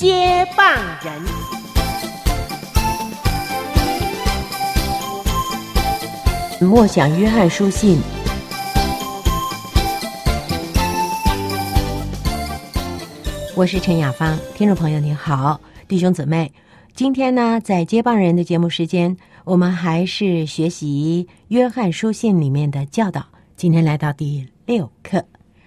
接棒人。默想约翰书信。我是陈雅芳，听众朋友您好，弟兄姊妹，今天呢，在接棒人的节目时间，我们还是学习约翰书信里面的教导。今天来到第6课。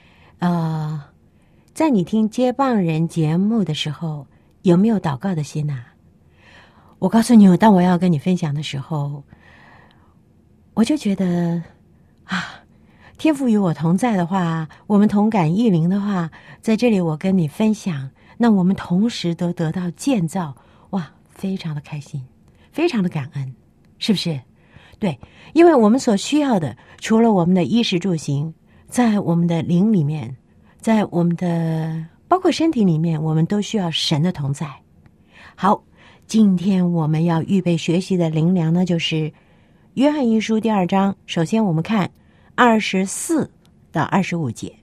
在你听接棒人节目的时候，有没有祷告的心啊？我告诉你，当我要跟你分享的时候，我就觉得天父与我同在的话，我们同感异灵的话，在这里我跟你分享，那我们同时都得到建造，非常的开心，非常的感恩，是不是？对，因为我们所需要的，除了我们的衣食住行，在我们的灵里面，在我们的包括身体里面，我们都需要神的同在。好，今天我们要预备学习的灵粮呢，就是约翰一书第2章。首先我们看24到25节。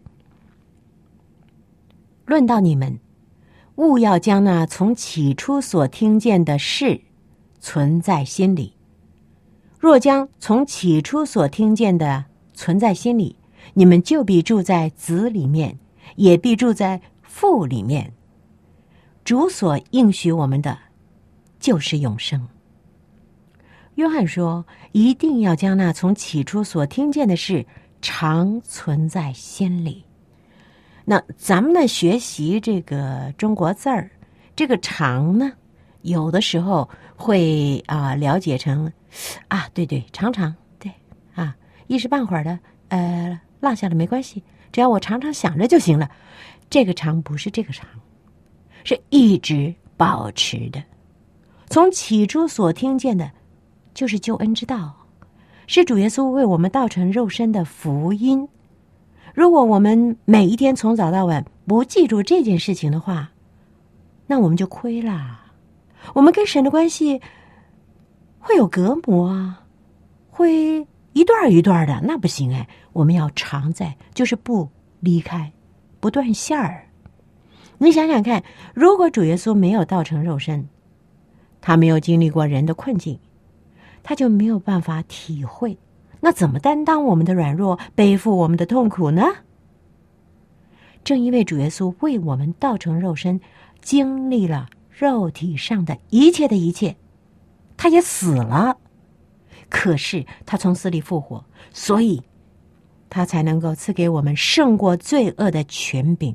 论到你们，务要将那从起初所听见的事存在心里。若将从起初所听见的存在心里，你们就必住在子里面，也必住在父里面。主所应许我们的，就是永生。约翰说，一定要将那从起初所听见的事常存在心里。那咱们呢，学习这个中国字儿，这个常呢，有的时候会了解成对，常常，对一时半会儿的落下了没关系，只要我常常想着就行了。这个常不是这个常，是一直保持的。从起初所听见的，就是救恩之道，是主耶稣为我们道成肉身的福音。如果我们每一天从早到晚不记住这件事情的话，那我们就亏了。我们跟神的关系会有隔膜会一段一段的，那不行我们要常在，就是不离开，不断线儿。你想想看，如果主耶稣没有道成肉身，他没有经历过人的困境，他就没有办法体会，那怎么担当我们的软弱，背负我们的痛苦呢？正因为主耶稣为我们道成肉身，经历了肉体上的一切的一切，他也死了，可是他从死里复活，所以他才能够赐给我们胜过罪恶的权柄。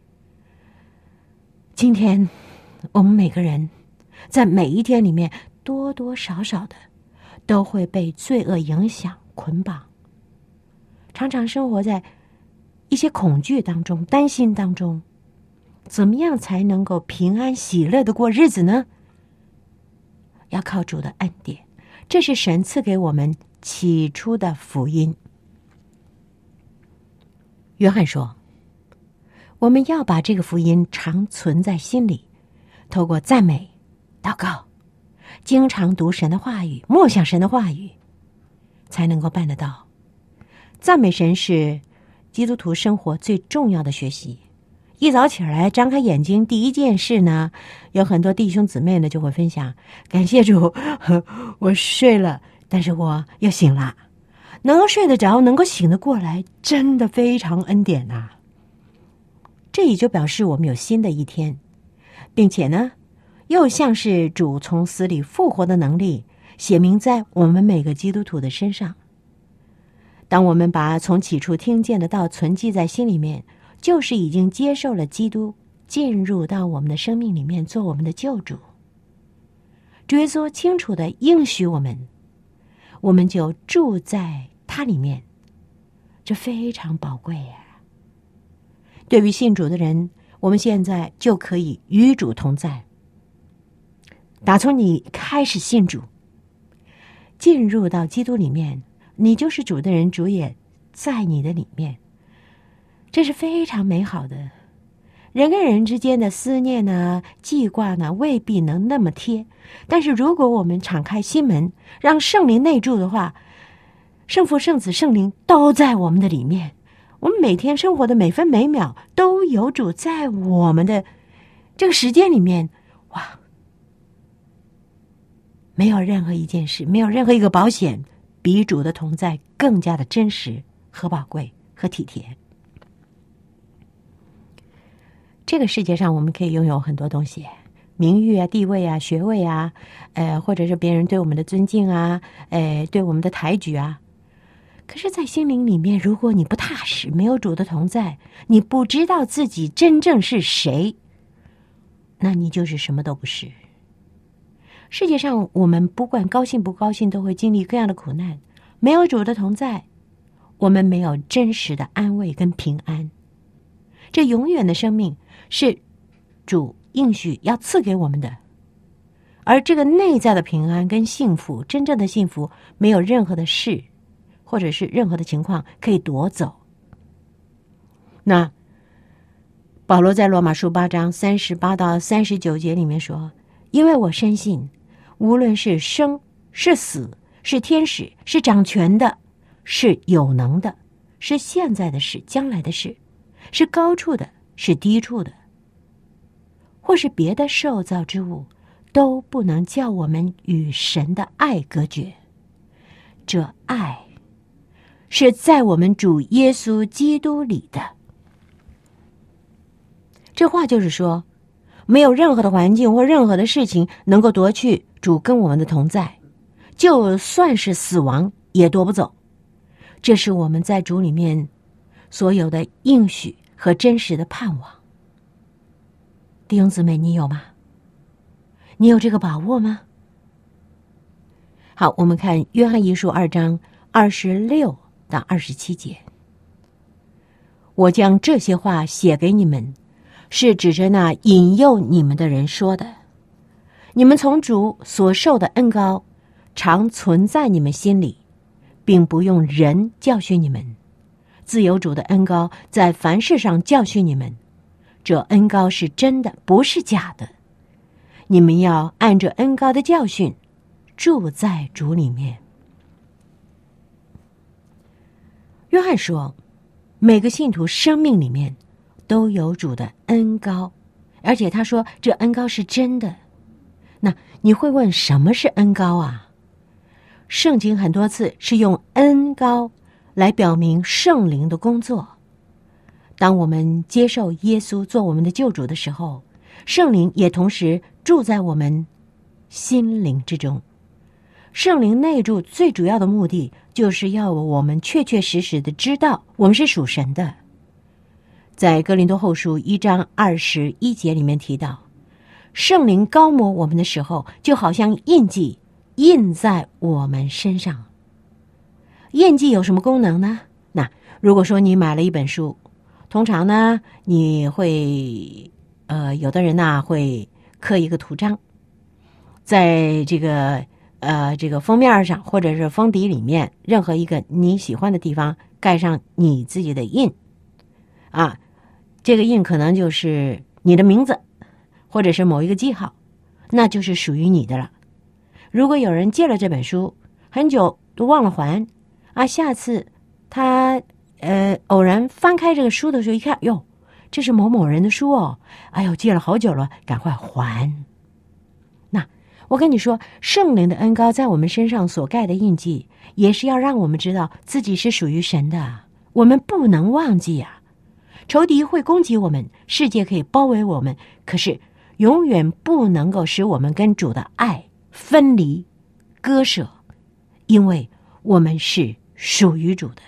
今天我们每个人在每一天里面，多多少少的都会被罪恶影响捆绑，常常生活在一些恐惧当中，担心当中。怎么样才能够平安喜乐的过日子呢？要靠主的恩典，这是神赐给我们起初的福音。约翰说，我们要把这个福音常存在心里，透过赞美、祷告，经常读神的话语，默想神的话语，才能够办得到。赞美神是基督徒生活最重要的学习。一早起来张开眼睛，第一件事呢，有很多弟兄姊妹呢就会分享，感谢主，我睡了，但是我又醒了。能够睡得着，能够醒得过来，真的非常恩典啊。这也就表示我们有新的一天，并且呢，又像是主从死里复活的能力写明在我们每个基督徒的身上。当我们把从起初听见的道存记在心里面，就是已经接受了基督进入到我们的生命里面，做我们的救主。主耶稣清楚地应许我们，我们就住在他里面，这非常宝贵呀。对于信主的人，我们现在就可以与主同在。打从你开始信主，进入到基督里面，你就是主的人，主也在你的里面，这是非常美好的。人跟人之间的思念呢、记挂呢，未必能那么贴，但是如果我们敞开心门，让圣灵内住的话，圣父、圣子、圣灵都在我们的里面，我们每天生活的每分每秒都有主在我们的这个时间里面，哇，没有任何一件事，没有任何一个保险比主的同在更加的真实和宝贵和体贴。这个世界上我们可以拥有很多东西，名誉啊、地位啊、学位啊，或者是别人对我们的尊敬啊，对我们的抬举啊。可是在心灵里面，如果你不踏实，没有主的同在，你不知道自己真正是谁，那你就是什么都不是。世界上我们不管高兴不高兴，都会经历各样的苦难。没有主的同在，我们没有真实的安慰跟平安。这永远的生命是主应许要赐给我们的，而这个内在的平安跟幸福，真正的幸福，没有任何的事或者是任何的情况可以夺走。那保罗在罗马书8章38到39节里面说，因为我深信无论是生是死，是天使，是掌权的，是有能的，是现在的事，将来的事，是高处的，是低处的，或是别的受造之物，都不能叫我们与神的爱隔绝。这爱是在我们主耶稣基督里的。这话就是说，没有任何的环境或任何的事情能够夺去主跟我们的同在，就算是死亡也夺不走。这是我们在主里面所有的应许和真实的盼望。弟兄姊妹，你有吗？你有这个把握吗？好，我们看约翰一书2章26到27节。我将这些话写给你们，是指着那引诱你们的人说的。你们从主所受的恩膏常存在你们心里，并不用人教训你们。自有主的恩膏在凡事上教训你们，这恩膏是真的，不是假的。你们要按着恩膏的教训住在主里面。约翰说，每个信徒生命里面都有主的恩膏，而且他说这恩膏是真的。那你会问，什么是恩膏啊？圣经很多次是用恩膏来表明圣灵的工作。当我们接受耶稣做我们的救主的时候，圣灵也同时住在我们心灵之中。圣灵内住最主要的目的，就是要我们确确实实的知道我们是属神的。在哥林多后书1章21节里面提到，圣灵膏抹我们的时候，就好像印记印在我们身上。印记有什么功能呢？那如果说你买了一本书，通常呢你会有的人呢会刻一个图章，在这个封面上或者是封底里面，任何一个你喜欢的地方盖上你自己的印啊，这个印可能就是你的名字或者是某一个记号，那就是属于你的了。如果有人借了这本书很久都忘了还啊，下次他偶然翻开这个书的时候一看，哟，这是某某人的书哦，哎呦，借了好久了，赶快还。那我跟你说，圣灵的恩膏在我们身上所盖的印记，也是要让我们知道自己是属于神的，我们不能忘记啊。仇敌会攻击我们，世界可以包围我们，可是永远不能够使我们跟主的爱分离割舍，因为我们是属于主的。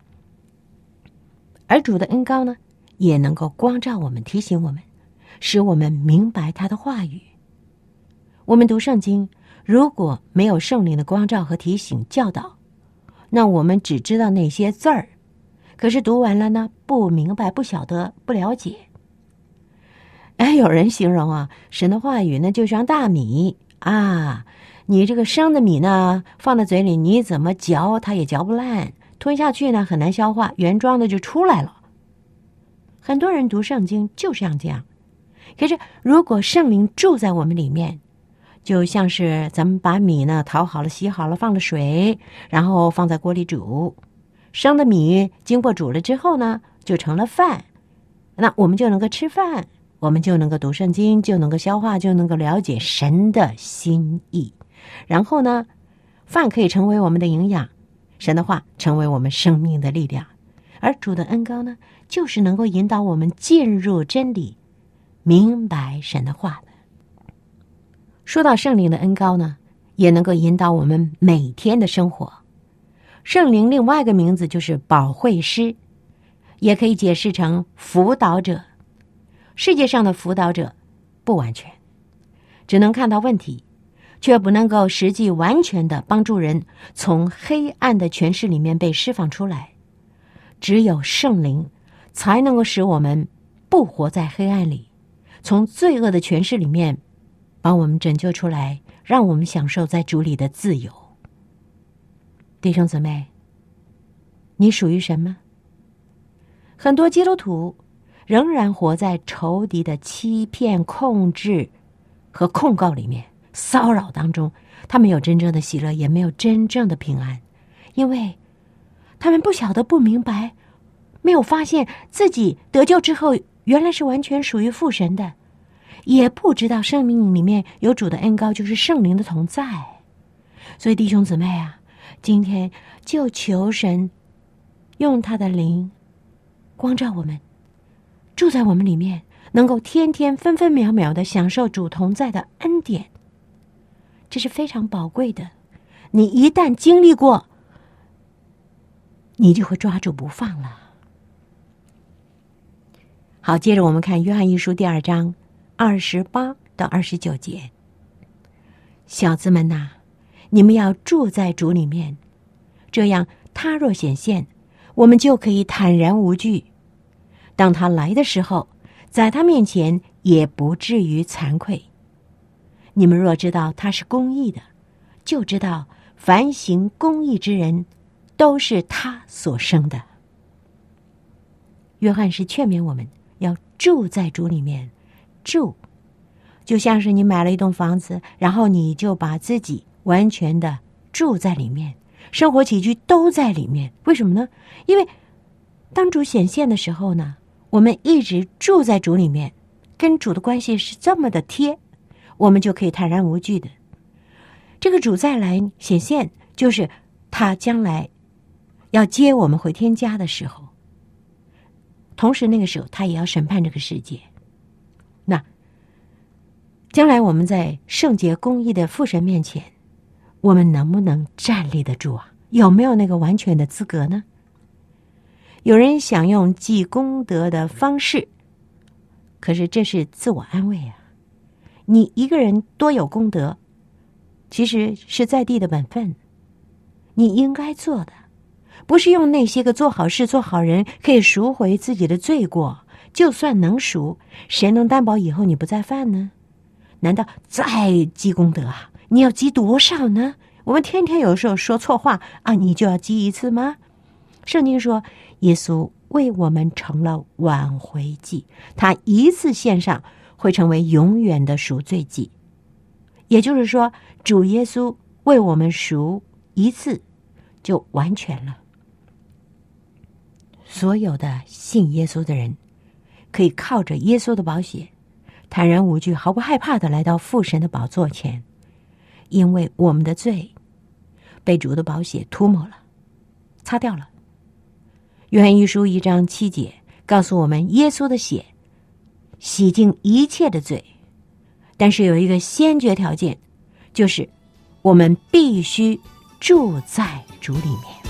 而主的恩膏呢，也能够光照我们，提醒我们，使我们明白他的话语。我们读圣经，如果没有圣灵的光照和提醒教导，那我们只知道那些字儿，可是读完了呢，不明白，不晓得，不了解。有人形容啊，神的话语呢就像大米啊，你这个生的米呢放在嘴里，你怎么嚼它也嚼不烂，吞下去呢很难消化，原装的就出来了。很多人读圣经就像这样，可是如果圣灵住在我们里面，就像是咱们把米呢淘好了，洗好了，放了水，然后放在锅里煮，生的米经过煮了之后呢就成了饭，那我们就能够吃饭我们就能够读圣经，就能够消化，就能够了解神的心意。然后呢，饭可以成为我们的营养，神的话成为我们生命的力量。而主的恩膏呢，就是能够引导我们进入真理，明白神的话的。说到圣灵的恩膏呢，也能够引导我们每天的生活。圣灵另外一个名字就是保惠师，也可以解释成辅导者。世界上的辅导者不完全，只能看到问题，却不能够实际完全的帮助人从黑暗的权势里面被释放出来。只有圣灵才能够使我们不活在黑暗里，从罪恶的权势里面把我们拯救出来，让我们享受在主里的自由。弟兄姊妹，你属于神吗？很多基督徒仍然活在仇敌的欺骗、控制和控告里面，骚扰当中，他没有真正的喜乐，也没有真正的平安，因为他们不晓得、不明白，没有发现自己得救之后原来是完全属于父神的，也不知道生命里面有主的恩膏，就是圣灵的同在。所以弟兄姊妹啊，今天就求神用他的灵光照我们，住在我们里面，能够天天分分秒秒的享受主同在的恩典，这是非常宝贵的。你一旦经历过，你就会抓住不放了。好，接着我们看约翰一书第2章28到29节。小子们哪，你们要住在主里面，这样他若显现，我们就可以坦然无惧。当他来的时候，在他面前也不至于惭愧。你们若知道他是公义的，就知道凡行公义之人都是他所生的。约翰是劝勉我们要住在主里面，住就像是你买了一栋房子，然后你就把自己完全的住在里面，生活起居都在里面。为什么呢？因为当主显现的时候呢，我们一直住在主里面，跟主的关系是这么的贴，我们就可以坦然无惧的。这个主再来显现，就是他将来要接我们回天家的时候，同时那个时候他也要审判这个世界。那将来我们在圣洁公义的父神面前，我们能不能站立得住啊？有没有那个完全的资格呢？有人想用积功德的方式，可是这是自我安慰啊。你一个人多有功德，其实是在地的本分，你应该做的不是用那些个做好事做好人可以赎回自己的罪过，就算能赎，谁能担保以后你不再犯呢？难道再积功德啊？你要积多少呢？我们天天有时候说错话啊，你就要积一次吗？圣经说耶稣为我们成了挽回祭，他一次献上会成为永远的赎罪祭。也就是说，主耶稣为我们赎一次就完全了。所有的信耶稣的人可以靠着耶稣的宝血坦然无惧，毫不害怕的来到父神的宝座前，因为我们的罪被主的宝血涂抹了，擦掉了。约翰一书1章7节告诉我们，耶稣的血洗净一切的罪，但是有一个先决条件，就是我们必须住在主里面。